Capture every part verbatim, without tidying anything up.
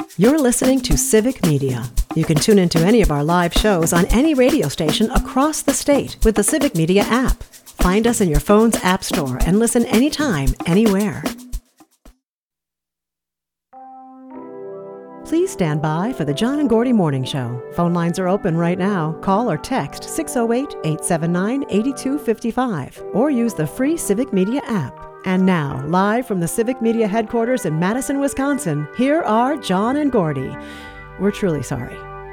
You're listening to Civic Media. You can tune into any of our live shows on any radio station across the state with the Civic Media app. Find us in your phone's app store and listen anytime, anywhere. Please stand by for the John and Gordy Morning Show. Phone lines are open right now. Call or text six oh eight, eight seven nine, eight two five five or use the free Civic Media app. And now, live from the Civic Media headquarters in Madison, Wisconsin, here are John and Gordy. We're truly sorry.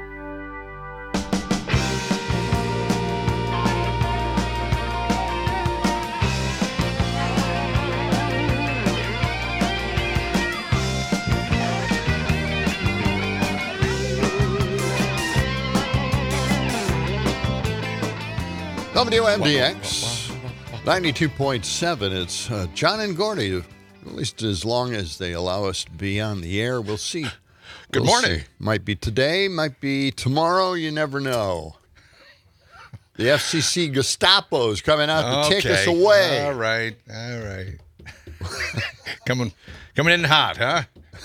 W M D X ninety-two point seven. It's uh, John and Gordy, at least as long as they allow us to be on the air. We'll see. Good we'll morning. See. Might be today, might be tomorrow. You never know. The F C C Gestapo's coming out to okay. take us away. All right, all right. coming, coming in hot, huh?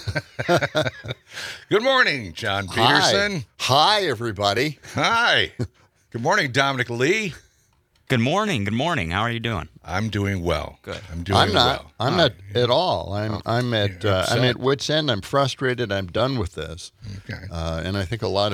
Good morning, John Peterson. Hi, Hi everybody. Hi. Good morning, Dominic Lee. Good morning. Good morning. How are you doing? I'm doing well. Good. I'm doing I'm not. well. I'm not at all. I'm. Oh, I'm at. Uh, I'm at wit's end. I'm frustrated. I'm done with this. Okay. Uh, and I think a lot of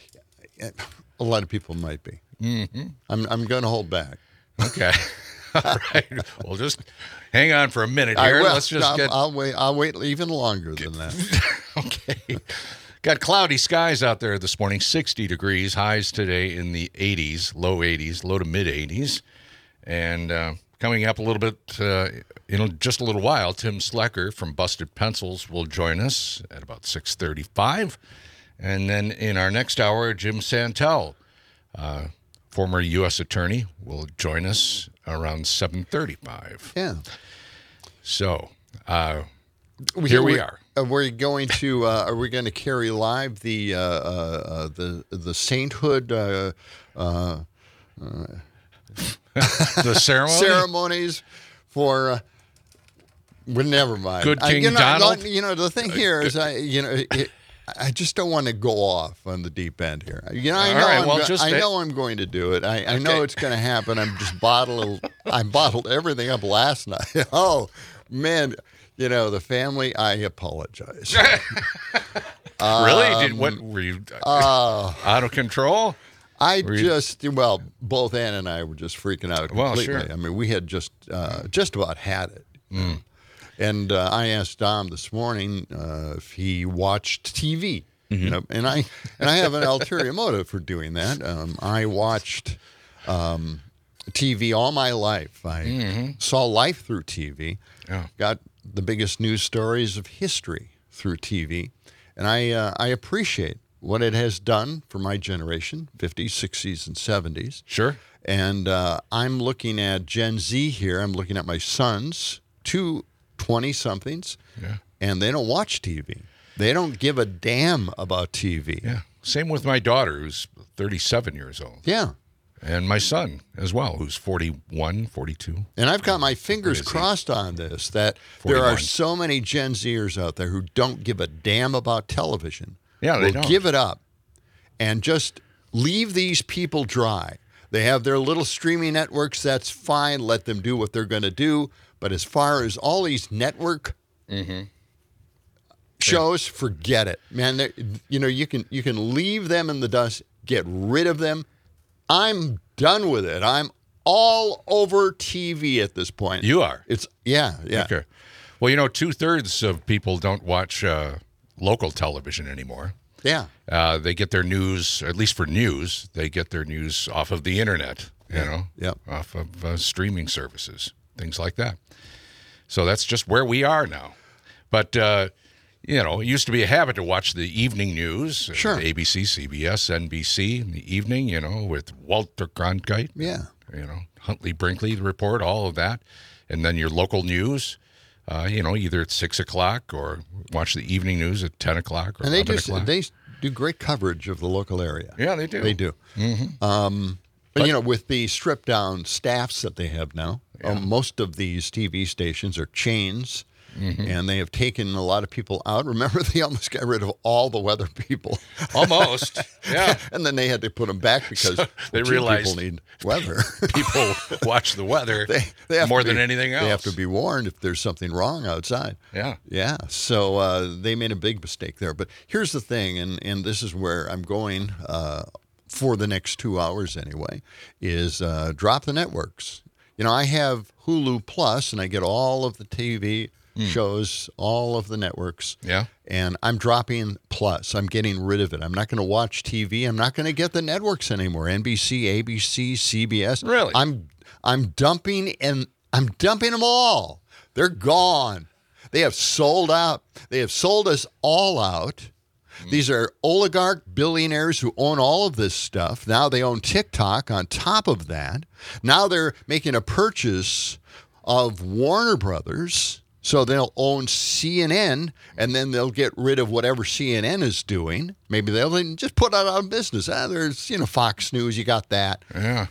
a lot of people might be. Mm-hmm. I'm. I'm going to hold back. Okay. All right. Well, just hang on for a minute here. I will. Let's just I'll, get. I'll wait. I'll wait even longer than that. Okay. Got cloudy skies out there this morning, sixty degrees, highs today in the eighties, low eighties, low to mid eighties. And uh, coming up a little bit uh, in just a little while, Tim Slecker from Busted Pencils will join us at about six thirty-five. And then in our next hour, Jim Santel, uh, former U S attorney, will join us around seven thirty-five. Yeah. So uh, here we are. Are we going to? Uh, are we going to carry live the uh, uh, uh, the the sainthood uh, uh, uh, the ceremony ceremonies for? Uh, well, never mind. Good King I, you know, Donald? You know, the thing here is, I you know, it, I just don't want to go off on the deep end here. You know, I All know, right, I'm, well, go- just I a- know I'm going to do it. I, I know Okay. it's going to happen. I'm just bottled. I bottled everything up last night. Oh man. You know, the family, I apologize. Really? Did what were you Uh, out of control? I Were you- just, well, both Ann and I were just freaking out Well, completely. sure. I mean, we had just uh, just about had it. Mm. And uh, I asked Dom this morning uh, if he watched T V. You know, and I and I have an ulterior motive for doing that. Um, I watched um, T V all my life. I Mm-hmm. saw life through T V. Yeah. Got the biggest news stories of history through T V. And I uh, I appreciate what it has done for my generation, fifties, sixties, and seventies. Sure. And uh, I'm looking at Gen Z here. I'm looking at my sons, two twenty-somethings, Yeah. and they don't watch T V. They don't give a damn about T V. Yeah. Same with my daughter, who's thirty-seven years old, Yeah. and my son as well, who's forty-one, forty-two. And I've got my fingers Crazy. crossed on this, that there are forty-one. so many Gen Zers out there who don't give a damn about television. Yeah, they will don't. give it up and just leave these people dry. They have their little streaming networks. That's fine. Let them do what they're going to do. But as far as all these network Mm-hmm. shows, forget it, man. They- You know, you can you can leave them in the dust. Get rid of them. I'm done with it. I'm all over T V at this point. You are. It's yeah, yeah. Okay. Well, you know, two-thirds of people don't watch uh, local television anymore. Yeah. Uh, they get their news, at least for news, they get their news off of the internet, you know, Yep. off of uh, streaming services, things like that. So that's just where we are now. But, uh, you know, it used to be a habit to watch the evening news, uh, Sure. A B C, C B S, N B C in the evening, you know, with Walter Cronkite, Yeah. you know, Huntley Brinkley, the report, all of that. And then your local news, uh, you know, either at six o'clock or watch the evening news at ten o'clock or And they eleven just o'clock. they do great coverage of the local area. Yeah, they do. They do. Mm-hmm. Um, but, you know, with the stripped down staffs that they have now, Yeah. um, most of these T V stations are chains. Mm-hmm. And they have taken a lot of people out. Remember, they almost got rid of all the weather people. Almost, yeah. And then they had to put them back because So they well, realized people need weather. People watch the weather they, they have more to than be, anything else. They have to be warned if there's something wrong outside. Yeah. Yeah. So uh, they made a big mistake there. But here's the thing, and, and this is where I'm going uh, for the next two hours anyway, is uh, drop the networks. You know, I have Hulu Plus, and I get all of the T V mm. shows, all of the networks. Yeah. And I'm dropping Plus. I'm getting rid of it. I'm not going to watch T V. I'm not going to get the networks anymore. N B C, A B C, C B S. Really? I'm I'm dumping and I'm dumping them all. They're gone. They have sold out. They have sold us all out. These are oligarch billionaires who own all of this stuff. Now they own TikTok on top of that. Now they're making a purchase of Warner Brothers, so they'll own C N N, and then they'll get rid of whatever C N N is doing. Maybe they'll just put it out of business. Ah, there's, you know, Fox News, you got that. Yeah.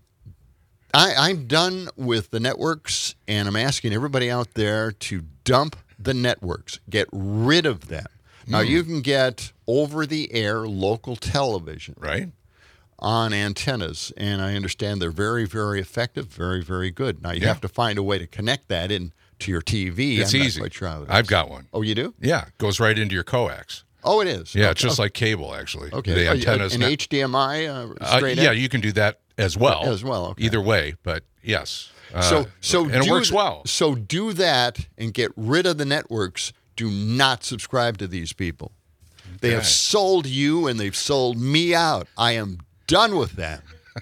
I, I'm done with the networks, and I'm asking everybody out there to dump the networks. Get rid of them. Now, you can get over-the-air local television Right. on antennas, and I understand they're very, very effective, very, very good. Now, you Yeah. have to find a way to connect that in to your T V. It's I'm easy. Not quite sure how it is. I've got one. Oh, you do? Yeah. It goes right into your coax. Oh, it is? Yeah, Oh, it's just oh, like cable, actually. okay. The Oh, antennas. An now- H D M I uh, Uh, straight yeah, in? you can do that as well. As well, okay. Either way, but yes. Uh, So, so and it do works th- well. So do that and get rid of the networks. Do not subscribe to these people. They have Okay. sold you and they've sold me out. I am done with them.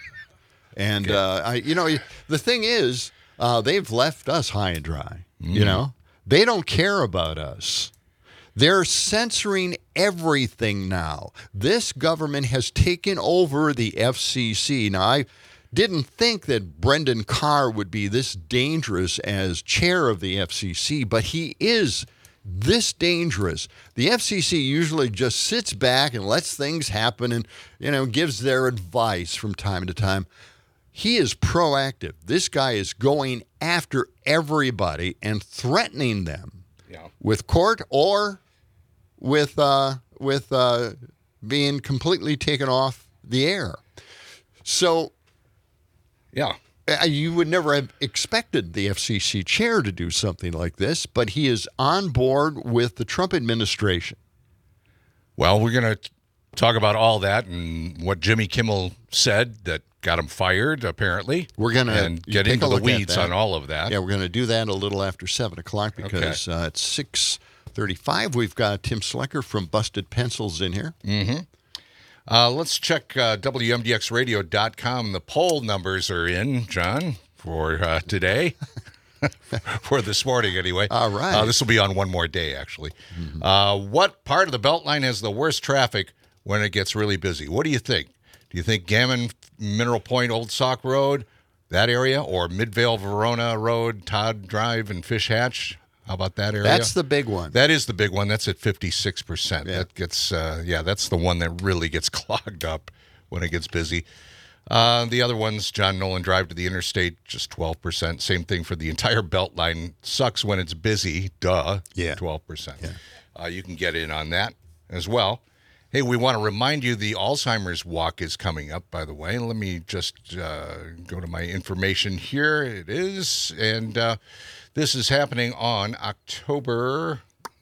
And uh, I, you know, the thing is, uh, they've left us high and dry. Mm. You know, they don't care about us. They're censoring everything now. This government has taken over the F C C. Now, I didn't think that Brendan Carr would be this dangerous as chair of the F C C, but he is this dangerous. The F C C usually just sits back and lets things happen and, you know, gives their advice from time to time. He is proactive. This guy is going after everybody and threatening them Yeah. with court or with uh, with uh, being completely taken off the air. So Yeah. uh, you would never have expected the F C C chair to do something like this, but he is on board with the Trump administration. Well, we're going to talk about all that and what Jimmy Kimmel said that got him fired, apparently. We're gonna and get take into a the look at weeds that. on all of that. Yeah, we're going to do that a little after seven o'clock because uh, it's six thirty-five. We've got Tim Slecker from Busted Pencils in here. Uh, let's check uh, W M D X radio dot com. The poll numbers are in, John, for uh, today. For this morning, anyway. All right. Uh, this will be on one more day, actually. Mm-hmm. Uh, what part of the Beltline has the worst traffic when it gets really busy? What do you think? Do you think Gammon, Mineral Point, Old Sauk Road, that area, or Midvale, Verona Road, Todd Drive, and Fish Hatch? How about that area? That's the big one. That is the big one. That's at fifty-six percent. Yeah. That gets, uh, yeah, that's the one that really gets clogged up when it gets busy. Uh, the other ones, John Nolan Drive to the interstate, just twelve percent. Same thing for the entire Beltline. Sucks when it's busy. Duh. Yeah. twelve percent. Yeah. Uh, you can get in on that as well. Hey, we want to remind you the Alzheimer's Walk is coming up, by the way. Let me just uh, go to my information here. It is. And uh, this is happening on October.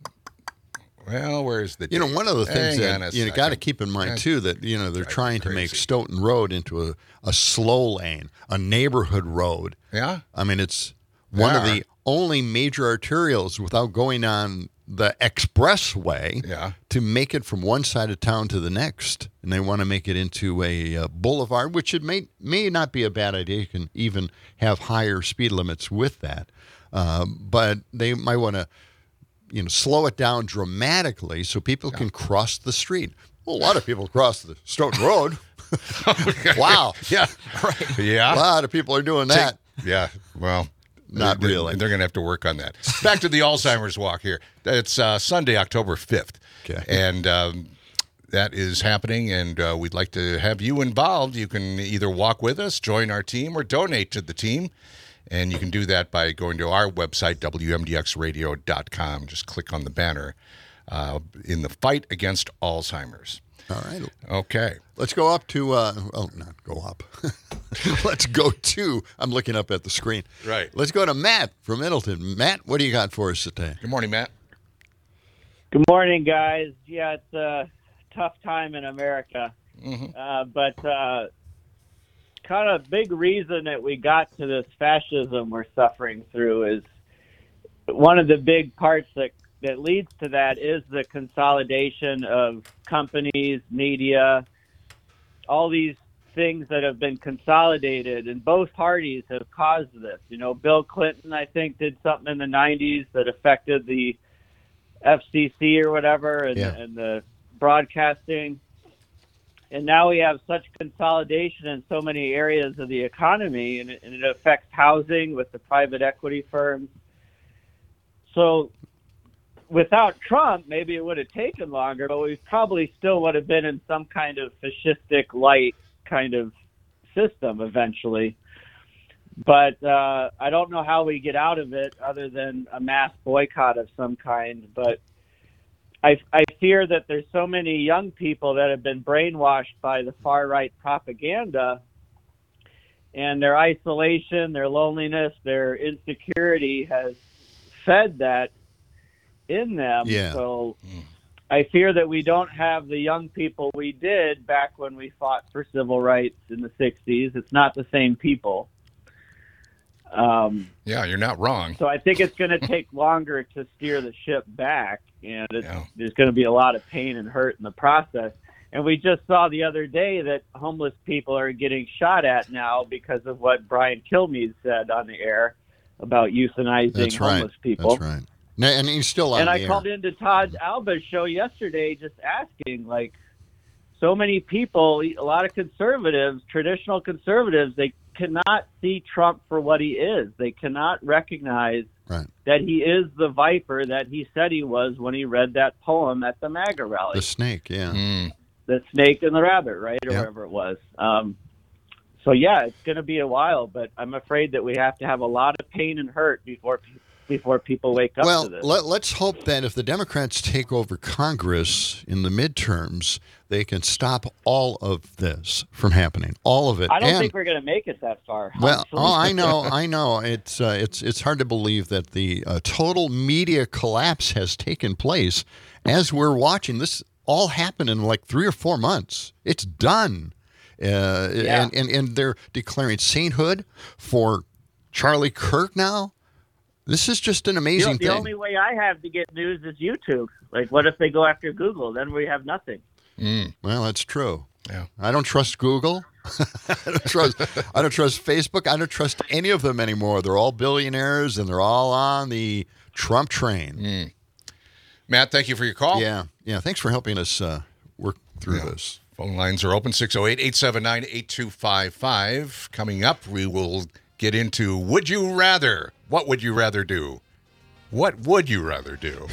Well, where's the date? You know, one of the things Hang on that a you got to second. keep in mind, That's too, that, you know, they're driving me trying to make crazy. Stoughton Road into a, a slow lane, a neighborhood road. Yeah? I mean, it's one of Yeah. the only major arterials without going on the expressway Yeah. to make it from one side of town to the next. And they want to make it into a uh, boulevard, which it may may not be a bad idea. You can even have higher speed limits with that. Um, but they might want to, you know, slow it down dramatically so people can cross the street. Well, a lot of people cross the Stoughton Road. Wow. Yeah. Right. Yeah. A lot of people are doing that. Yeah, well, Not they- really. They're going to have to work on that. Back to the Alzheimer's Walk here. It's uh, Sunday, October fifth. Okay. And um, that is happening, and uh, we'd like to have you involved. You can either walk with us, join our team, or donate to the team. And you can do that by going to our website, W M D X radio dot com. Just click on the banner uh, in the fight against Alzheimer's. All right. Okay. Let's go up to, uh, oh, not go up. Let's go to, I'm looking up at the screen. Right. Let's go to Matt from Middleton. Matt, what do you got for us today? Good morning, Matt. Good morning, guys. Yeah, it's a tough time in America. Mm-hmm. Uh, but uh, kind of big reason that we got to this fascism we're suffering through is one of the big parts that that leads to that is the consolidation of companies, media, all these things that have been consolidated, and both parties have caused this. You know, Bill Clinton, I think, did something in the nineties that affected the F C C or whatever, and, yeah. and the broadcasting. And now we have such consolidation in so many areas of the economy, and it, and it affects housing with the private equity firms. So without Trump, maybe it would have taken longer, but we probably still would have been in some kind of fascistic light kind of system eventually. But uh, I don't know how we get out of it other than a mass boycott of some kind. But I, I fear that there's so many young people that have been brainwashed by the far-right propaganda, and their isolation, their loneliness, their insecurity has fed that in them. Yeah. So I fear that we don't have the young people we did back when we fought for civil rights in the sixties. It's not the same people. Um, Yeah, you're not wrong. so I think it's going to take longer to steer the ship back, and it's, Yeah. there's going to be a lot of pain and hurt in the process. And we just saw the other day that homeless people are getting shot at now because of what Brian Kilmeade said on the air about euthanizing That's right. homeless people. That's right. Now, and he's still on And the I air. called into Todd Alba's show yesterday just asking, like, so many people, a lot of conservatives, traditional conservatives, they cannot see Trump for what he is. They cannot recognize Right. that he is the viper that he said he was when he read that poem at the MAGA rally. The snake, yeah. Mm. The snake and the rabbit, right, or Yeah. whatever it was. Um, so, yeah, it's going to be a while, but I'm afraid that we have to have a lot of pain and hurt before pe- before people wake up Well, to this. let, let's hope that if the Democrats take over Congress in the midterms, they can stop all of this from happening. All of it. I don't and, think we're going to make it that far. Well, honestly. oh, I know, I know. It's uh, it's it's hard to believe that the uh, total media collapse has taken place as we're watching this all happen in like three or four months. It's done, uh, Yeah. and, and and they're declaring sainthood for Charlie Kirk now. This is just an You know, amazing the thing. only way I have to get news is YouTube. Like, what if they go after Google? Then we have nothing. Mm. Well, that's true. Yeah. I don't trust Google. I don't trust. I don't trust Facebook. I don't trust any of them anymore. They're all billionaires, and they're all on the Trump train. Mm. Matt, thank you for your call. Yeah, yeah. Thanks for helping us uh, work through Yeah. this. Phone lines are open, six oh eight, eight seven nine, eight two five five. Coming up, we will get into Would You Rather? What would you rather do? What would you rather do?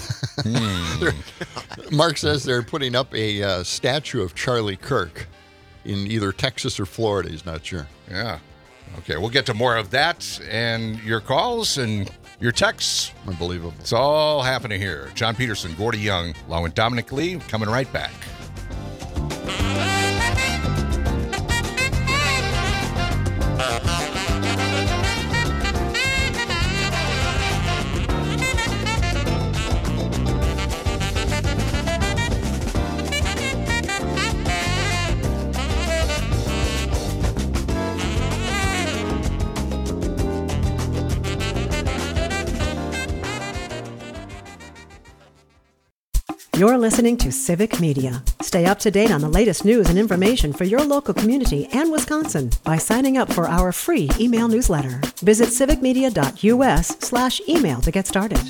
Mark says they're putting up a uh, statue of Charlie Kirk in either Texas or Florida. He's not sure. Yeah. Okay, we'll get to more of that and your calls and your texts. Unbelievable. It's all happening here. John Peterson, Gordy Young, along with Dominic Lee, coming right back. You're listening to Civic Media. Stay up to date on the latest news and information for your local community and Wisconsin by signing up for our free email newsletter. Visit civicmedia.us slash email to get started.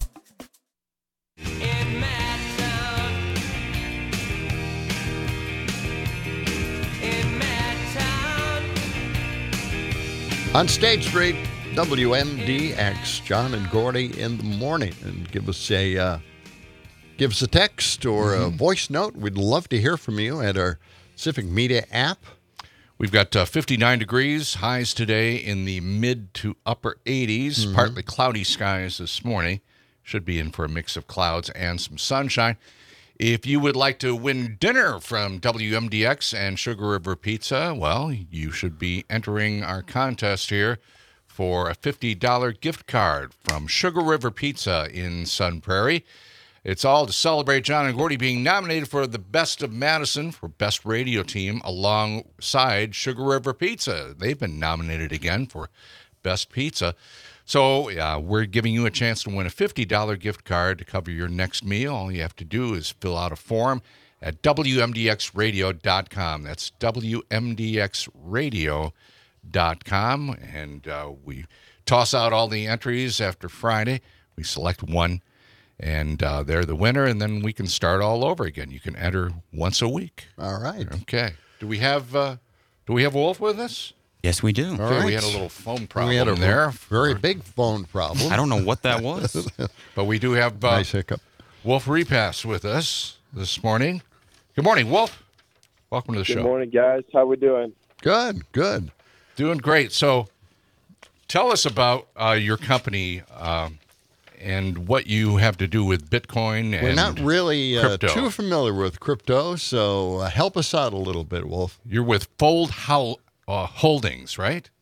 On State Street, W M D X, John and Gordy in the morning. And give us a uh, give us a text or a voice note. We'd love to hear from you at our Civic Media app. We've got uh, fifty-nine degrees, highs today in the mid to upper eighties, Mm-hmm. partly cloudy skies this morning. Should be in for a mix of clouds and some sunshine. If you would like to win dinner from W M D X and Sugar River Pizza, well, you should be entering our contest here for a fifty dollars gift card from Sugar River Pizza in Sun Prairie. It's all to celebrate John and Gordy being nominated for the Best of Madison for Best Radio Team alongside Sugar River Pizza. They've been nominated again for Best Pizza. So uh, we're giving you a chance to win a fifty dollars gift card to cover your next meal. All you have to do is fill out a form at W M D X radio dot com. That's W M D X radio dot com. And uh, we toss out all the entries after Friday. We select one. And uh, they're the winner, and then we can start all over again. You can enter once a week. All right. Okay. Do we have uh, Do we have Wolf with us? Yes, we do. All Okay, right. we had a little phone problem we had a there, very big phone problem. I don't know what that was. but we do have uh, Nice hiccup. Wolf Repass with us this morning. Good morning, Wolf. Welcome to the Good show. morning, guys. How we doing? Good, good. Doing great. So, tell us about uh, your company um, and what you have to do with Bitcoin and We're not really uh, crypto. too familiar with crypto, so uh, help us out a little bit, Wolf. You're with Fold Hol- uh, Holdings, right?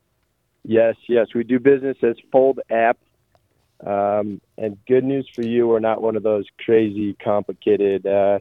Yes, yes. We do business as Fold App. Um, and good news for you, we're not one of those crazy, complicated uh,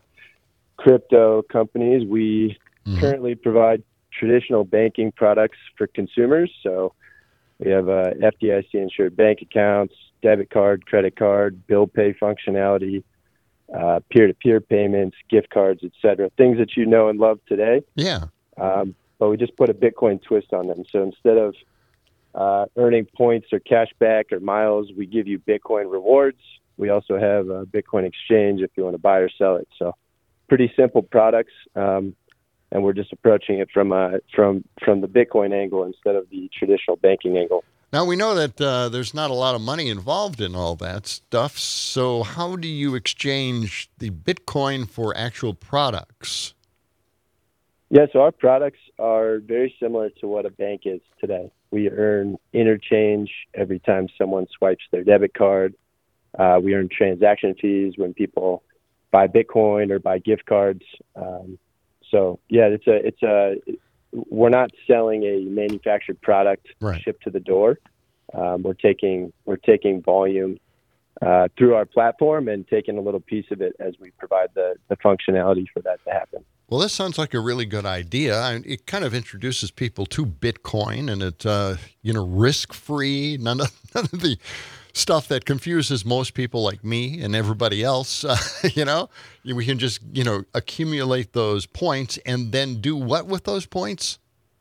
crypto companies. We Mhm. currently provide traditional banking products for consumers. So we have uh, F D I C-insured bank accounts, debit card, credit card, bill pay functionality, uh, peer-to-peer payments, gift cards, et cetera. Things that you know and love today. Yeah. Um, but we just put a Bitcoin twist on them. So instead of uh, earning points or cash back or miles, we give you Bitcoin rewards. We also have a Bitcoin exchange if you want to buy or sell it. So pretty simple products, um, and we're just approaching it from uh, from from the Bitcoin angle instead of the traditional banking angle. Now, we know that uh, there's not a lot of money involved in all that stuff, so how do you exchange the Bitcoin for actual products? Yeah, so our products are very similar to what a bank is today. We earn interchange every time someone swipes their debit card. Uh, we earn transaction fees when people buy Bitcoin or buy gift cards. Um, so yeah, it's a it's a we're not selling a manufactured product Right. shipped to the door. Um, we're taking we're taking volume uh, through our platform and taking a little piece of it as we provide the the functionality for that to happen. Well, this sounds like a really good idea. I- It kind of introduces people to Bitcoin, and it's uh, you know risk-free. None of none of the stuff that confuses most people like me and everybody else. Uh, you know, we can just you know accumulate those points and then do what with those points?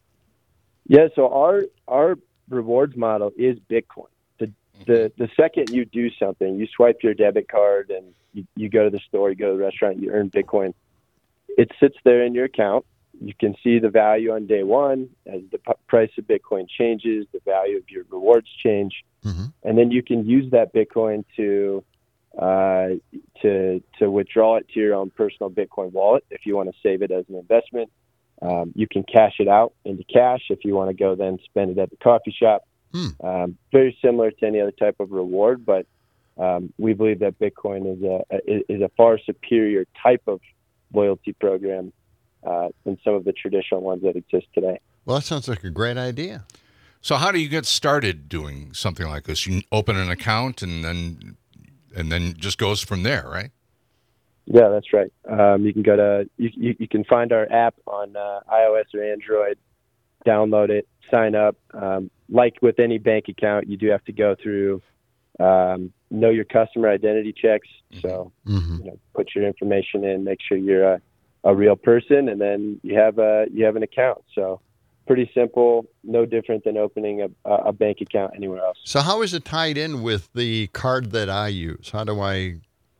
Yeah, so our our rewards model is Bitcoin. The the the second you do something, you swipe your debit card and you, you go to the store, you go to the restaurant, you earn Bitcoin. It sits there in your account. You can see the value on day one as the p- price of Bitcoin changes, the value of your rewards change, Mm-hmm. and then you can use that Bitcoin to uh, to to withdraw it to your own personal Bitcoin wallet if you want to save it as an investment. Um, you can cash it out into cash if you want to go then spend it at the coffee shop. Hmm. Um, very similar to any other type of reward, but um, we believe that Bitcoin is a is a far superior type of loyalty program uh, than some of the traditional ones that exist today. Well, that sounds like a great idea. So how do you get started doing something like this? You open an account and then and then just goes from there, right? Yeah, that's right. Um, you can go to you, you, you can find our app on uh, iOS or Android, download it, sign up. Um, like with any bank account, you do have to go through um, know your customer identity checks. So Mm-hmm. you know, put your information in, make sure you're a, a real person, and then you have a you have an account. So pretty simple, no different than opening a, a bank account anywhere else. So how is it tied in with the card that I use? How do I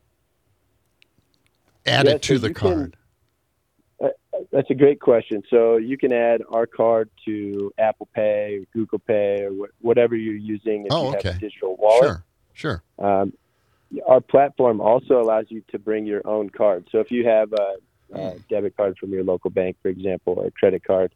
add Yeah, it to so the you can- card? That's a great question. So you can add our card to Apple Pay, or Google Pay, or wh- whatever you're using if Oh, you okay. have a digital wallet. Sure, sure. Um, our platform also allows you to bring your own card. So if you have a, a Hmm. debit card from your local bank, for example, or a credit card,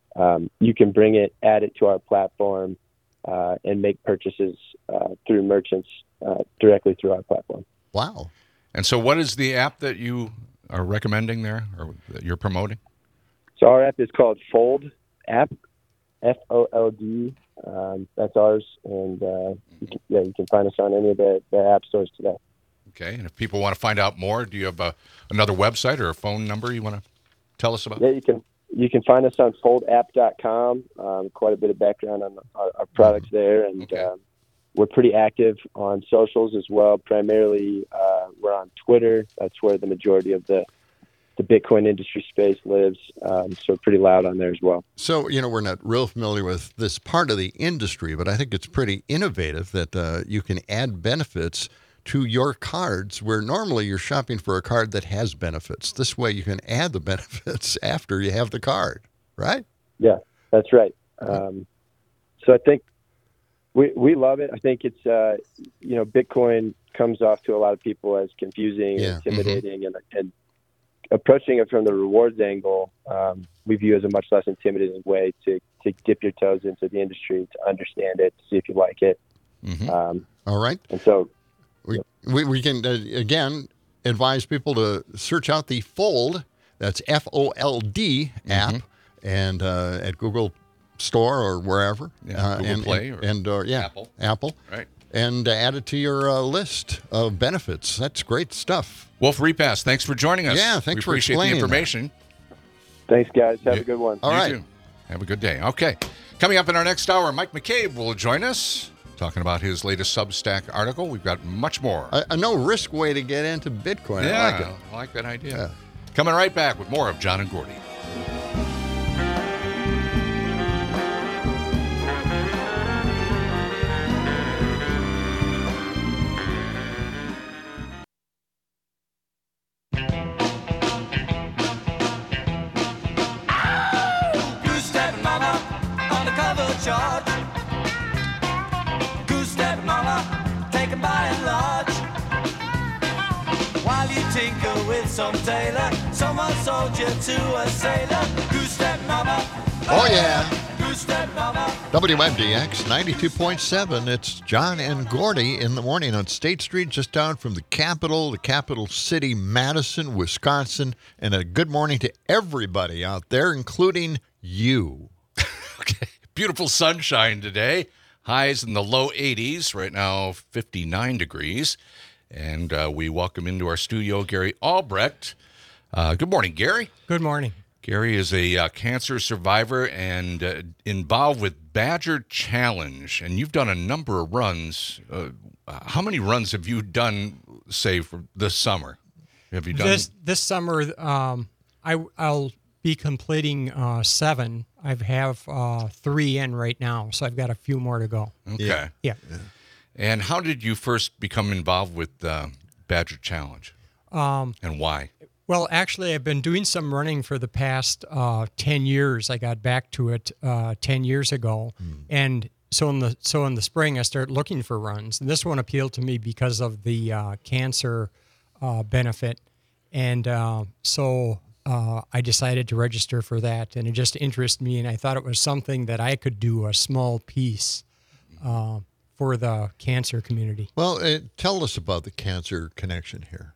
Um, you can bring it, add it to our platform, uh, and make purchases uh, through merchants uh, directly through our platform. Wow. And so what is the app that you are recommending there or that you're promoting? So our app is called Fold app, F O L D. Um, that's ours. And uh, you can, yeah, you can find us on any of the, the app stores today. Okay. And if people want to find out more, do you have a, another website or a phone number you want to tell us about? Yeah, you can you can find us on fold app dot com. Um, quite a bit of background on our, our products there. And Okay. um, we're pretty active on socials as well. Primarily, uh, we're on Twitter. That's where the majority of the the Bitcoin industry space lives. Um, so pretty loud on there as well. So, you know, we're not real familiar with this part of the industry, but I think it's pretty innovative that uh, you can add benefits to your cards where normally you're shopping for a card that has benefits. This way you can add the benefits after you have the card, right? Yeah, that's right. Um, so I think we we love it. I think it's, uh, you know, Bitcoin comes off to a lot of people as confusing, Yeah. and intimidating, and, and approaching it from the rewards angle, um, we view as a much less intimidating way to, to dip your toes into the industry, to understand it, to see if you like it. Mhm. Um, All right. and so We, we, we can, uh, again, advise people to search out the Fold, that's F O L D app, and uh, at Google Store or wherever. Yeah, uh, Google and, Play and, or and uh, yeah, Apple. Apple. Right. And uh, add it to your uh, list of benefits. That's great stuff. Wolf Repass, thanks for joining us. Yeah, thanks we for appreciate the explaining that. information. thanks, guys. Have Yeah. a good one. All You right. too. Have a good day. Okay. Coming up in our next hour, Mike McCabe will join us talking about his latest Substack article. We've got much more. A, a no-risk way to get into Bitcoin. yeah, I like it. I like that idea. Yeah. Coming right back with more of John and Gordy. Goose stepping mama on the cover chart. Goose stepping mama, taken by and large. While you tinker with some tailor, someone sold you to a sailor. Goose stepping mama. Oh, yeah. Goose stepping mama. W M D X ninety-two point seven. It's John and Gordy in the morning on State Street, just down from the capital, the capital city, Madison, Wisconsin. And a good morning to everybody out there, including you. Okay. Beautiful sunshine today. Highs in the low eighties. Right now, fifty-nine degrees. And uh, we welcome into our studio Gary Albrecht. Uh, good morning, Gary. Good morning. Gary is a uh, cancer survivor and uh, involved with Badger Challenge. And you've done a number of runs. Uh, how many runs have you done, say, for this summer? Have you done? This this summer, um, I I'll be completing uh, seven. I have uh, three in right now, so I've got a few more to go. Okay. Yeah. Yeah. And how did you first become involved with uh, Badger Challenge? Um, And why? well, actually, I've been doing some running for the past uh, ten years. I got back to it uh, ten years ago, and so in the so in the spring, I started looking for runs. And this one appealed to me because of the uh, cancer uh, benefit, and uh, so. Uh, I decided to register for that, and it just interested me, and I thought it was something that I could do a small piece uh, for the cancer community. Well, uh, tell us about the cancer connection here.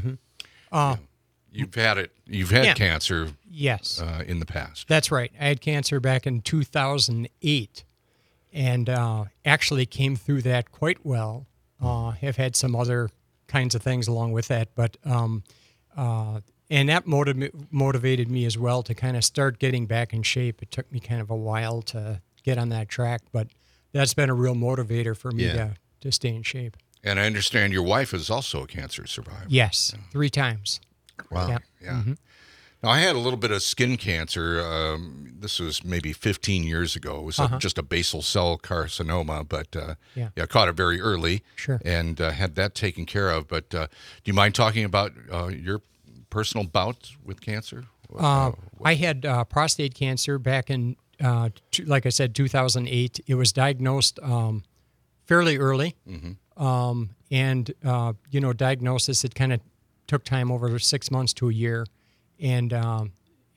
Uh, You've had it. You've had Yeah. cancer yes, uh, in the past. that's right. I had cancer back in two thousand eight, and uh, actually came through that quite well. Uh, have had some other kinds of things along with that, but um, uh, and that motiv- motivated me as well to kind of start getting back in shape. It took me kind of a while to get on that track, but that's been a real motivator for me Yeah. to, to stay in shape. And I understand your wife is also a cancer survivor. Yes, three times. Wow. Yeah. Yeah. Now, I had a little bit of skin cancer. Um, this was maybe fifteen years ago. It was a- Uh-huh. just a basal cell carcinoma, but uh, Yeah. I caught it very early. Sure. And uh, had that taken care of. But uh, do you mind talking about uh, your personal bouts with cancer? Uh, I had uh, prostate cancer back in, uh, two, like I said, two thousand eight. It was diagnosed um, fairly early. Um, and, uh, you know, diagnosis, it kind of took time over six months to a year. And um,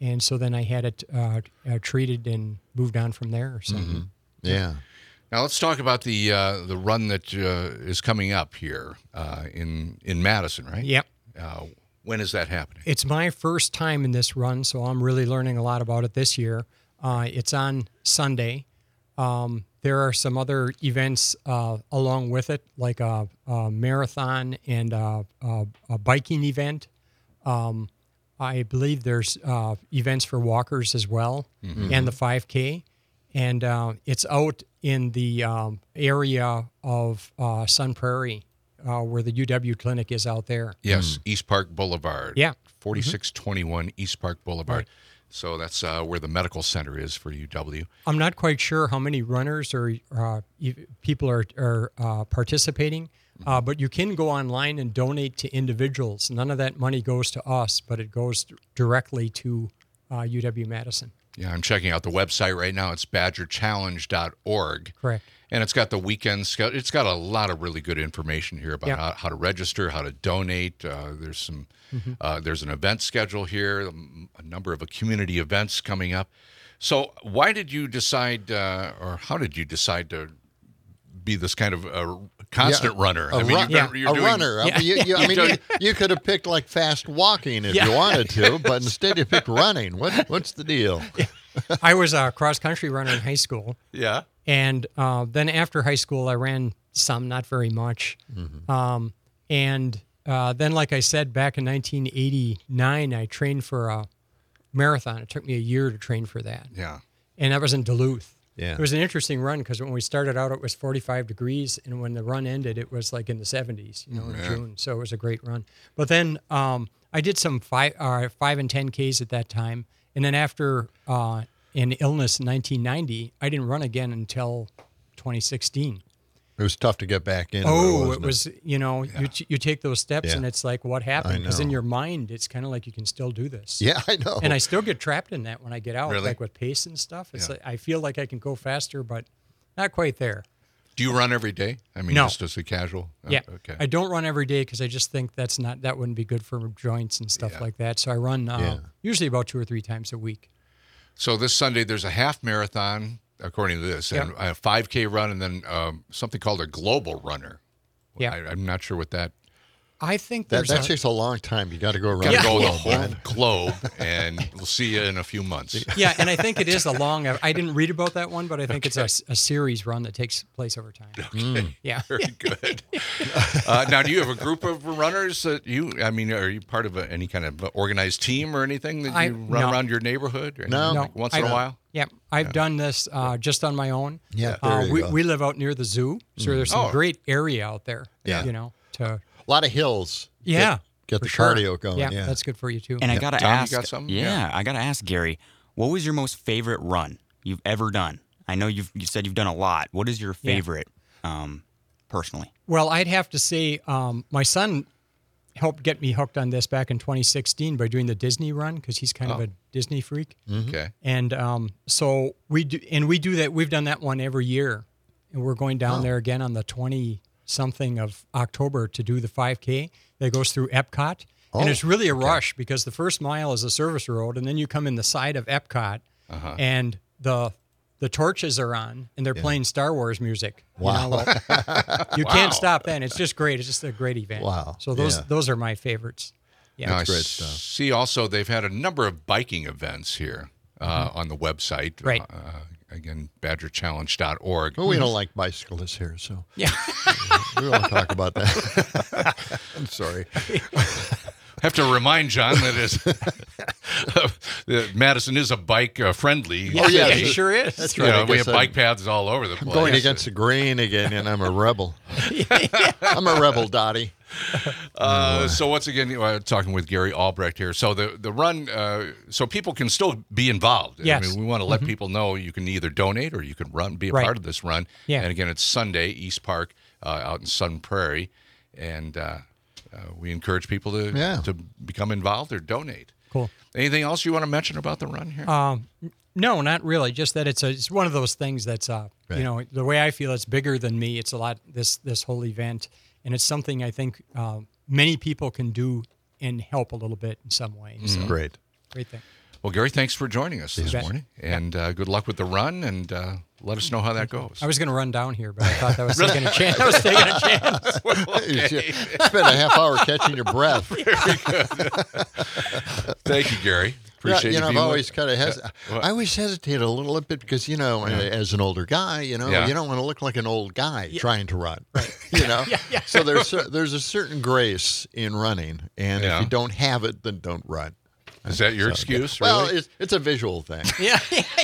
and so then I had it uh, uh, treated and moved on from there. So. Mm-hmm. Yeah. Now let's talk about the uh, the run that uh, is coming up here uh, in in Madison, right? Yep. Uh, when is that happening? It's my first time in this run, so I'm really learning a lot about it this year. Uh, it's on Sunday. Um, there are some other events uh, along with it, like a, a marathon and a, a, a biking event. Um, I believe there's uh, events for walkers as well, mm-hmm. and the five K. And uh, it's out in the um, area of uh, Sun Prairie, uh, where the U W clinic is out there. Yes, mm. East Park Boulevard. Yeah. forty-six twenty-one mm-hmm. East Park Boulevard. Right. So that's uh, where the medical center is for U W. I'm not quite sure how many runners or uh, people are, are uh, participating, uh, but you can go online and donate to individuals. None of that money goes to us, but it goes directly to uh, U W Madison. Yeah, I'm checking out the website right now. It's badger challenge dot org. Correct. And it's got the weekend schedule. It's got a lot of really good information here about yeah. how, how to register, how to donate. Uh, there's some, mm-hmm. uh, there's an event schedule here, a number of community events coming up. So why did you decide, uh, or how did you decide to be this kind of a constant yeah, runner? A, I mean, run, you're, yeah. you're a doing, runner. Yeah. I mean, you, you, I mean you, you could have picked like fast walking if yeah. you wanted to, but instead you picked running. What, what's the deal? Yeah. I was a cross-country runner in high school. Yeah. And uh, then after high school, I ran some, not very much. Mm-hmm. Um, and uh, then, like I said, back in nineteen eighty-nine, I trained for a marathon. It took me a year to train for that. Yeah. And that was in Duluth. Yeah. It was an interesting run because when we started out, it was forty-five degrees. And when the run ended, it was like in the seventies, you know, in yeah. June. So it was a great run. But then um, I did some five, uh, five and ten Ks at that time. And then after uh, an illness in nineteen ninety, I didn't run again until twenty sixteen. It was tough to get back in. Oh, it, it was, you know, yeah. you you take those steps yeah. and it's like, what happened? Because in know. your mind, it's kind of like you can still do this. Yeah, I know. And I still get trapped in that when I get out, Really? like with pace and stuff. It's Yeah. like I feel like I can go faster, but not quite there. Do you run every day? I mean, No. just as a casual? Oh, Yeah. okay. I don't run every day because I just think that's not that wouldn't be good for joints and stuff Yeah. like that. So I run uh, Yeah. usually about two or three times a week. So this Sunday, there's a half marathon, according to this, and Yep. a five K run, and then um, something called a global runner. Yeah. I, I'm not sure what that. I think that, there's that a, takes a long time. You got to go around Got to the go the globe, whole man. globe, and we'll see you in a few months. yeah, and I think it is a long. I didn't read about that one, but I think it's a, a series run that takes place over time. Okay. Yeah. Very good. uh, now, do you have a group of runners that you? I mean, are you part of a, any kind of organized team or anything that you I- run no. around your neighborhood? Or No. anything? No, Like once I in a don't. while. Yeah, I've done this uh, just on my own. Yeah, Uh, there you we go. we live out near the zoo, so there's some Oh. great area out there. Yeah. you know to A lot of hills. yeah Get for the sure. cardio going, yeah. that's good for you too. And I gotta Tom, you ask, got something? Yeah, Yeah. I gotta ask Gary, what was your most favorite run you've ever done? I know you've you said you've done a lot. What is your favorite, um, personally? Well, I'd have to say um, my son helped get me hooked on this back in twenty sixteen by doing the Disney run because he's kind of Oh. a Disney freak. Okay. And um, so we do, and we do that. We've done that one every year, and we're going down there again on the twenty something of October to do the five K that goes through Epcot. and Oh, it's really a rush because the first mile is a service road, and then you come in the side of Epcot, Uh-huh. and the the torches are on, and they're playing Star Wars music. You Wow. know, like- you Wow. can't stop then. It's just great. It's just a great event. Wow. So those Yeah. those are my favorites. Yeah. Now, I great s- stuff. see also they've had a number of biking events here uh, on the website. Mm-hmm. Right. Uh, again, badger challenge dot org. Well, we don't like bicyclists here, so Yeah. we won't talk about that. I'm sorry. Have to remind John that is that Madison is a bike uh, friendly. Oh, yeah, it that's- sure is. that's You right. know, I we guess have I'm- bike paths all over the place. Going against the grain again, and I'm a rebel. I'm a rebel, Dottie. Uh, so once again, you know, talking with Gary Albrecht here. So the the run, uh, so people can still be involved. Yes. I mean, we want to let people know you can either donate or you can run, be a Right. part of this run. Yeah. And again, it's Sunday, East Park, uh, out in Sun Prairie, and uh, uh, we encourage people to Yeah. to become involved or donate. Cool. Anything else you want to mention about the run here? Um, no, not really. Just that it's a, it's one of those things that's uh, Right. you know, the way I feel, it's bigger than me. It's a lot this this whole event, and it's something I think uh, many people can do and help a little bit in some way. So Great. great thing. Well, Gary, thanks for joining us this bet. morning, and uh, good luck with the run, and uh, let us know how that goes. I was going to run down here, but I thought that was taking a chance. I was taking a chance. Okay. Spent a half hour catching your breath. Thank you, Gary. Appreciate yeah, you know, being I've always with- kind of hes- Yeah. I always hesitate a little bit because you know, as an older guy, you know, Yeah. you don't want to look like an old guy trying to run. You know, so there's a, there's a certain grace in running, and Yeah. if you don't have it, then don't run. Is that your So, excuse? Well, really? it's, it's a visual thing. Yeah.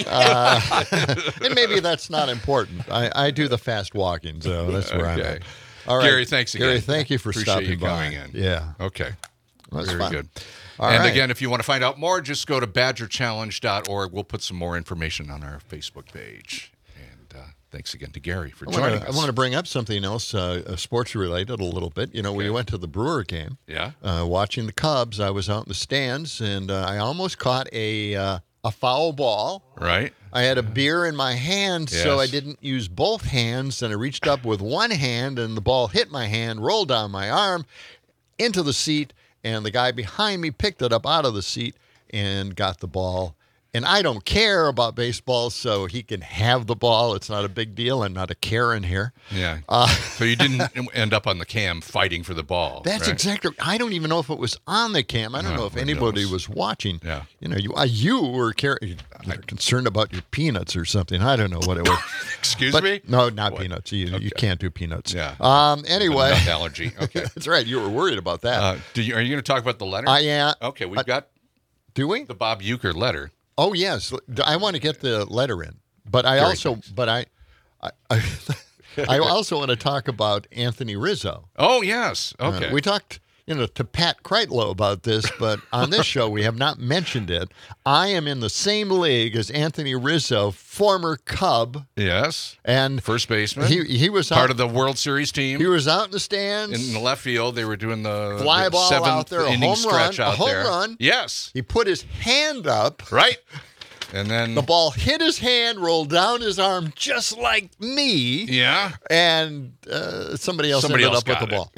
Uh, and maybe that's not important. I, I do the fast walking, so that's where I'm Okay. at. All right. Gary, thanks again. Gary, thank you for Appreciate stopping you by. coming in. Yeah. Okay. That's Very fun. good. All and right. again, if you want to find out more, just go to badger challenge dot org. We'll put some more information on our Facebook page. And uh, thanks again to Gary for I joining wanna, us. I want to bring up something else, uh, uh, sports related, a little bit. You know, we Okay. went to the Brewer game. Yeah. Uh, watching the Cubs, I was out in the stands, and uh, I almost caught a uh, a foul ball. Right? I had a beer in my hand, so I Yes. didn't use both hands, and I reached up with one hand, and the ball hit my hand, rolled down my arm, into the seat, and the guy behind me picked it up out of the seat and got the ball. And I don't care about baseball, so he can have the ball. It's not a big deal. I'm not a Karen here. Yeah. Uh, so you didn't end up on the cam fighting for the ball. That's right? exactly. I don't even know if it was on the cam. I don't Oh, know if who anybody knows? was watching. Yeah. You know, you uh, you were care- you're concerned about your peanuts or something. I don't know what it was. Excuse But- me? No, not What? peanuts. You Okay. you can't do peanuts. Yeah. Um. Anyway, Nut allergy. Okay. that's right. You were worried about that. Uh, do you, are you going to talk about the letter? I am. Okay, we've I- got Do we? the Bob Euchre letter. Oh yes. I want to get the letter in, but I Very also, nice. but I, I, I, I also want to talk about Anthony Rizzo. Oh, yes. Uh, Okay. we talked, you know, to Pat Kreitlow about this, but on this show we have not mentioned it. I am in the same league as Anthony Rizzo, former Cub, yes. and First baseman. he he was part out, of the World Series team. he was out in the stands. in the left field. They were doing the, Fly the ball seventh out there, a inning home stretch run, a out home there. run. Yes. He put his hand up. Right. And then The ball hit his hand, rolled down his arm, just like me. yeah. And uh, somebody else Somebody ended else up with the got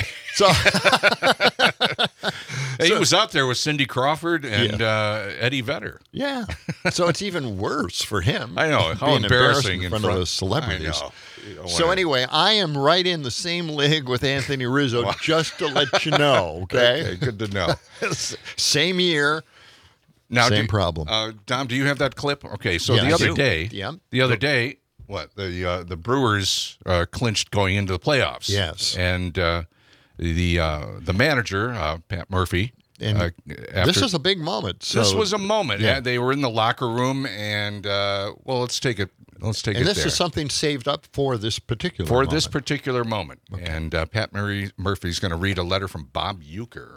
ball. So Hey, he was out there with Cindy Crawford and uh, Eddie Vedder. yeah, so it's even worse for him. I know how being embarrassed embarrassing in front of those I celebrities. know. You don't So wanna- anyway, I am right in the same league with Anthony Rizzo, just to let you know. Okay, okay, good to know. same year. Now, Same do, problem. Uh, Dom, do you have that clip? Okay, so Yeah, the I other do. day, Yeah. the other day, what the uh, the Brewers uh, clinched going into the playoffs. Yes. and uh, the uh, the manager uh, Pat Murphy. And uh, after, this is a big moment. So, this was a moment. Yeah. Yeah. They were in the locker room, and uh, well, let's take it. Let's take and it this there. is something saved up for this particular for moment. this particular moment. And uh, Pat Murray, Murphy's going to read a letter from Bob Euchre.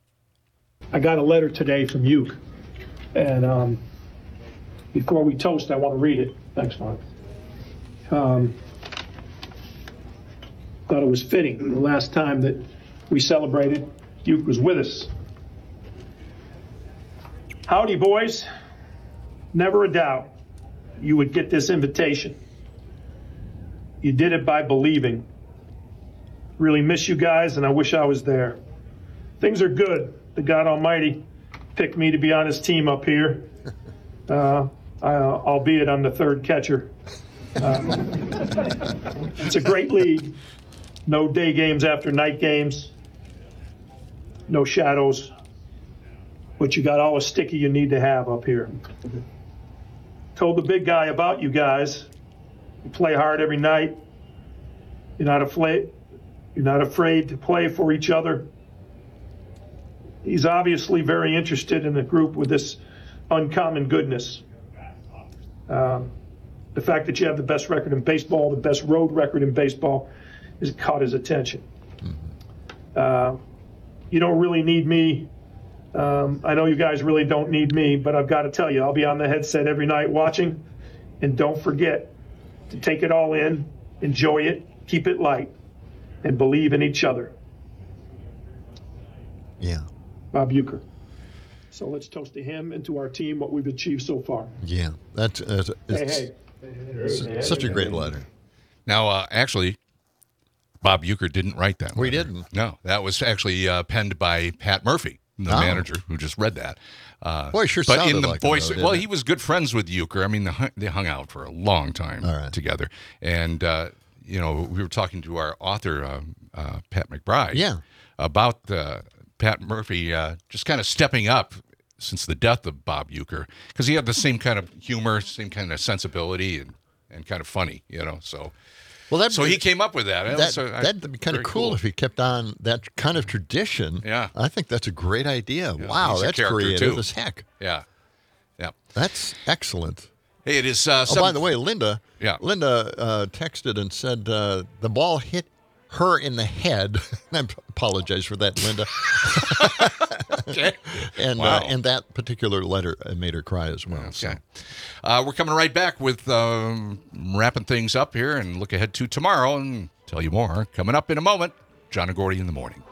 I got a letter today from Uke, and um, before we toast, I want to read it. Thanks, Mark. Um, thought it was fitting. The last time that we celebrated, Uke was with us. Howdy, boys. Never a doubt you would get this invitation. You did it by believing. Really miss you guys, and I wish I was there. Things are good. The God Almighty picked me to be on his team up here, uh, I, uh, albeit I'm the third catcher. Uh, it's a great league. No day games after night games. No shadows. But you got all the sticky you need to have up here. Told the big guy about you guys. You play hard every night. You're not afraid. You're not afraid to play for each other. He's obviously very interested in the group with this uncommon goodness. Um, the fact that you have the best record in baseball, the best road record in baseball, has caught his attention. Uh, you don't really need me. Um, I know you guys really don't need me, but I've got to tell you, I'll be on the headset every night watching. And don't forget to take it all in, enjoy it, keep it light, and believe in each other. Yeah. Bob Euchre. So let's toast to him and to our team, what we've achieved so far. Yeah. That's uh, it's, Hey, it's such a great letter. Now, uh, actually, Bob Euchre didn't write that. We letter. didn't. No, that was actually uh, penned by Pat Murphy. the Oh. manager who just read that. Uh, Boy, sure but sounded in the like him, voice, though, didn't well, it? he was good friends with Euchre. I mean, they hung, they hung out for a long time All right. together. And, uh, you know, we were talking to our author, uh, uh, Pat McBride, Yeah. about uh, Pat Murphy uh, just kind of stepping up since the death of Bob Euchre, because he had the same kind of humor, same kind of sensibility, and, and kind of funny, you know. So, Well, that so he came up with that. It That, was, uh, I- that'd be kind of very cool, if he kept on that kind of tradition. Yeah. I think that's a great idea. Yeah, wow, he's a that's character, creative too. as heck. Yeah, yeah. That's excellent. Hey, it is. Uh, Oh, seven- by the way, Linda. Yeah. Linda uh, texted and said uh, the ball hit her in the head. I apologize for that, Linda. Okay. and Wow. uh, and that particular letter uh, made her cry as well. So. Okay. Uh, we're coming right back with um, wrapping things up here and look ahead to tomorrow and tell you more. Coming up in a moment, John and Gordy in the morning.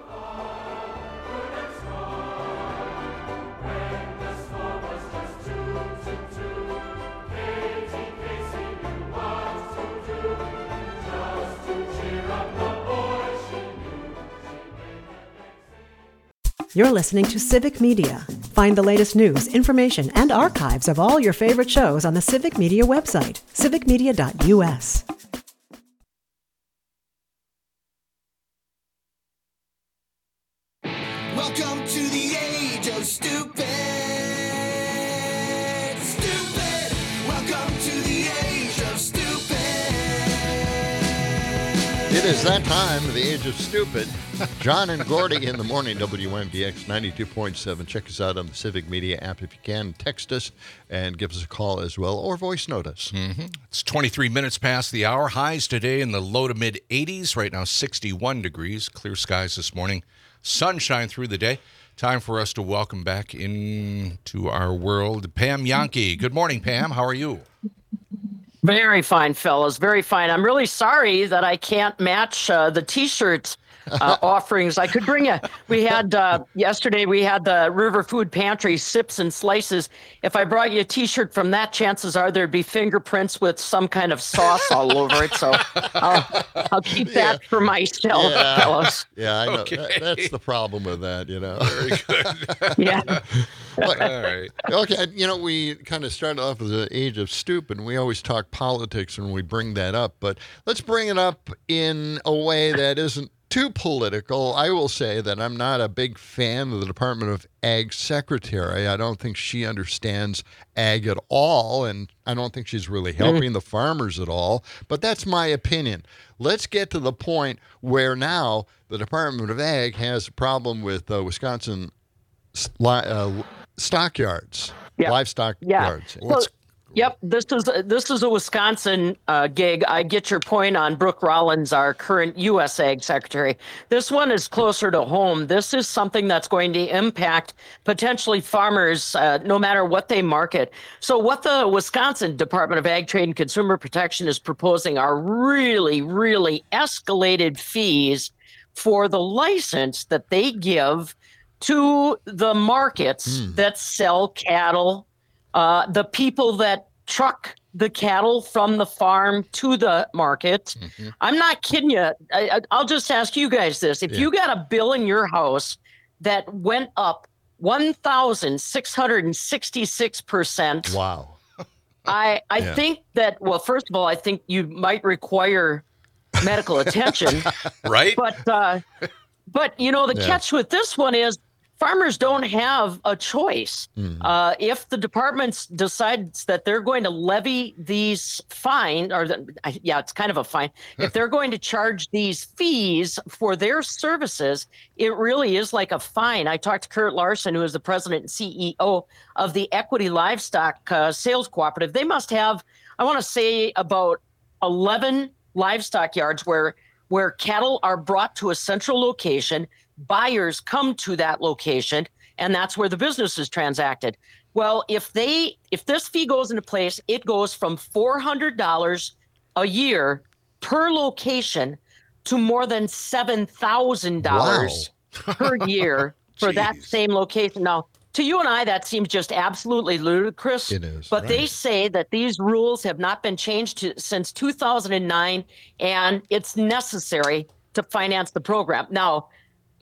You're listening to Civic Media. Find the latest news, information, and archives of all your favorite shows on the Civic Media website, civic media dot u s. Welcome to the age of stupid. Stupid. Welcome to the age of stupid. It is that time, the age of stupid. John and Gordy in the morning, W M B X ninety-two point seven. Check us out on the Civic Media app if you can. Text us and give us a call as well, or voice note us. Mm-hmm. It's twenty-three minutes past the hour. Highs today in the low to mid eighties. Right now, sixty-one degrees. Clear skies this morning. Sunshine through the day. Time for us to welcome back into our world Pam Yankee. Good morning, Pam. How are you? Very fine, fellas. Very fine. I'm really sorry that I can't match uh, the T-shirt uh, offerings. I could bring you. We had uh, yesterday. We had the River Food Pantry sips and slices. If I brought you a T-shirt from that, chances are there'd be fingerprints with some kind of sauce all over it. So I'll, I'll keep that for myself, Yeah. fellas. Yeah, I know. Okay. That, that's the problem with that, you know. Very good. Yeah. But- All right. Okay, you know, we kind of started off with the age of stupid, and we always talk politics when we bring that up, but let's bring it up in a way that isn't too political. I will say that I'm not a big fan of the Department of Ag secretary. I don't think she understands ag at all, and I don't think she's really helping the farmers at all, but that's my opinion. Let's get to the point where now the Department of Ag has a problem with uh, Wisconsin li- uh, stockyards, Yeah. livestock Yeah. yards. Well, yep. This is this is a Wisconsin uh, gig. I get your point on Brooke Rollins, our current U S Ag Secretary. This one is closer to home. This is something that's going to impact potentially farmers, uh, no matter what they market. So, what the Wisconsin Department of Ag, Trade, and Consumer Protection is proposing are really, really escalated fees for the license that they give to the markets Hmm. that sell cattle, uh, the people that truck the cattle from the farm to the market. Mhm. I'm not kidding you. I, I- I'll just ask you guys this. If Yeah. you got a bill in your house that went up one thousand six hundred sixty-six percent, Wow. I, I Yeah. think that, well, first of all, I think you might require medical attention. Right? But uh, but you know the Yeah. catch with this one is farmers don't have a choice. Mhm. Uh, if the department decides that they're going to levy these fine, or the, I- yeah, it's kind of a fine. If they're going to charge these fees for their services, it really is like a fine. I talked to Kurt Larson, who is the president and C E O of the Equity Livestock uh, Sales Cooperative. They must have, I want to say, about eleven livestock yards where where cattle are brought to a central location. Buyers come to that location, and that's where the business is transacted. Well, if they if this fee goes into place, it goes from four hundred dollars a year per location to more than seven thousand dollars per year for that Jeez. same location. Now, to you and I, that seems just absolutely ludicrous. It is, But they right. say that these rules have not been changed to, since two thousand nine, and it's necessary to finance the program. Now,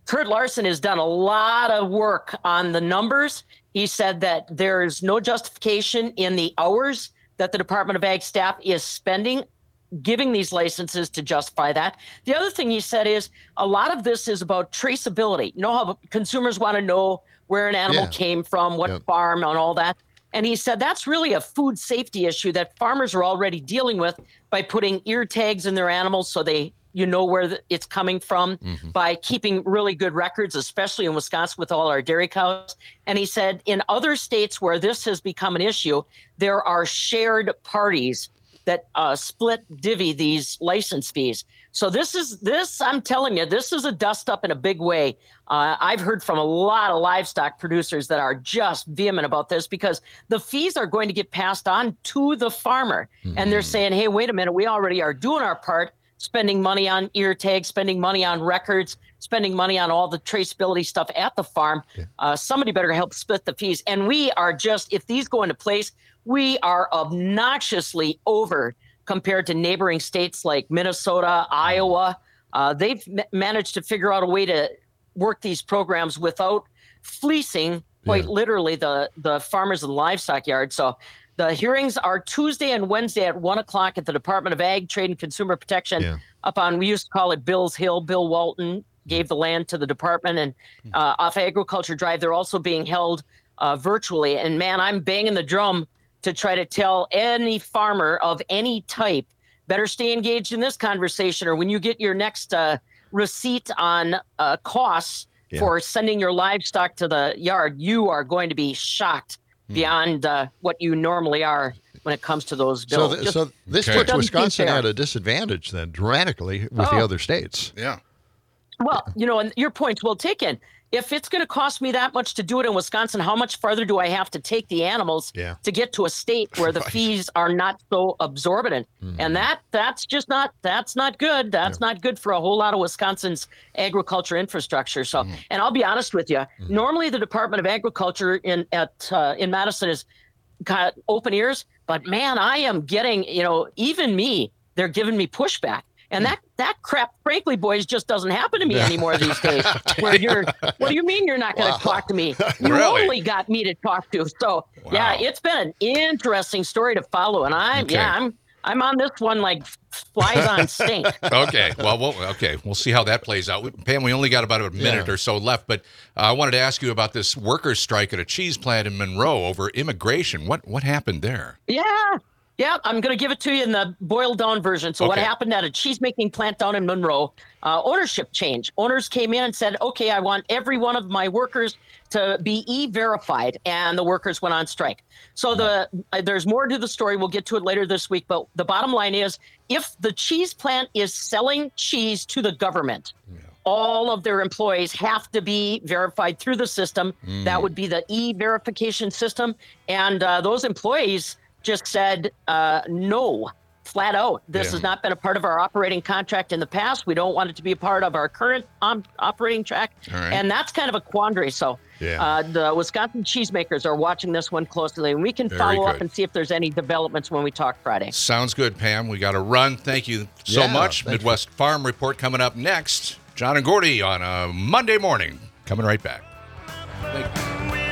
Kurt Larson has done a lot of work on the numbers. He said that there's no justification in the hours that the Department of Ag staff is spending giving these licenses to justify that. The other thing he said is a lot of this is about traceability. You know how consumers want to know where an animal Yeah. came from, what Yep. farm, and all that. And he said that's really a food safety issue that farmers are already dealing with by putting ear tags in their animals so they you know where the, it's coming from, Mm-hmm. by keeping really good records, especially in Wisconsin with all our dairy cows. And he said in other states where this has become an issue, there are shared parties that uh, split divvy these license fees. So this is this, I'm telling you, this is a dust up in a big way. Uh, I've heard from a lot of livestock producers that are just vehement about this because the fees are going to get passed on to the farmer. Mm-hmm. And they're saying, hey, wait a minute, we already are doing our part, spending money on ear tags, spending money on records, spending money on all the traceability stuff at the farm. Yeah. Uh, somebody better help split the fees. And we are just, if these go into place, we are obnoxiously over compared to neighboring states like Minnesota, Iowa. Uh, they've m- managed to figure out a way to work these programs without fleecing, quite yeah. literally, the, the farmers and livestock yards. So the hearings are Tuesday and Wednesday at one o'clock at the Department of Ag, Trade and Consumer Protection yeah. up on, we used to call it Bill's Hill. Bill Walton gave the land to the department, and uh, off Agriculture Drive, they're also being held uh, virtually. And man, I'm banging the drum to try to tell any farmer of any type, better stay engaged in this conversation, or when you get your next uh, receipt on uh, costs yeah. for sending your livestock to the yard, you are going to be shocked mm. beyond uh, what you normally are when it comes to those bills. So, th- so this okay. puts Wisconsin at a disadvantage then dramatically with oh. the other states. Yeah. Well, you know, and your point's well taken. If it's going to cost me that much to do it in Wisconsin, how much farther do I have to take the animals yeah. to get to a state where the right. fees are not so absorbent? Mm-hmm. And that that's just not that's not good. That's yeah. not good for a whole lot of Wisconsin's agriculture infrastructure. So, mm-hmm. and I'll be honest with you, mm-hmm. normally the Department of Agriculture in at uh, in Madison is got open ears, but man, I am getting, you know, even me, they're giving me pushback. And that, that crap, frankly, boys, just doesn't happen to me anymore these days. Where you're, what do you mean you're not going to wow. talk to me? You really? only got me to talk to. So wow. yeah, it's been an interesting story to follow, and I'm okay. yeah, I'm I'm on this one like flies on stink. Okay, well, we'll okay, we'll see how that plays out. Pam, we only got about a minute yeah. or so left, but uh, I wanted to ask you about this workers' strike at a cheese plant in Monroe over immigration. What what happened there? Yeah. Yeah, I'm going to give it to you in the boiled down version. So okay. what happened at a cheese-making plant down in Monroe, uh, ownership change. Owners came in and said, okay, I want every one of my workers to be e-verified, and the workers went on strike. So the uh, there's more to the story. We'll get to it later this week, but the bottom line is if the cheese plant is selling cheese to the government, yeah. all of their employees have to be verified through the system. Mm. That would be the e-verification system, and uh, those employees just said uh, no, flat out. This yeah. has not been a part of our operating contract in the past. We don't want it to be a part of our current um, operating track. Right. And that's kind of a quandary. So yeah. uh, the Wisconsin cheesemakers are watching this one closely, and we can Very follow good. up and see if there's any developments when we talk Friday. Sounds good, Pam. We got to run. Thank you so yeah, much. Midwest you. Farm Report coming up next. John and Gordy on a Monday morning. Coming right back. Thank you.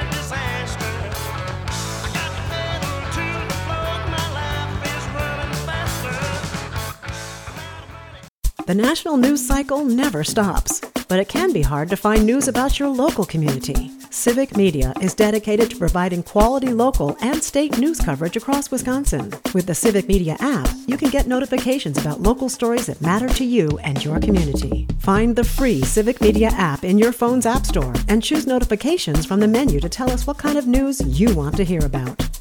The national news cycle never stops, but it can be hard to find news about your local community. Civic Media is dedicated to providing quality local and state news coverage across Wisconsin. With the Civic Media app, you can get notifications about local stories that matter to you and your community. Find the free Civic Media app in your phone's app store and choose notifications from the menu to tell us what kind of news you want to hear about.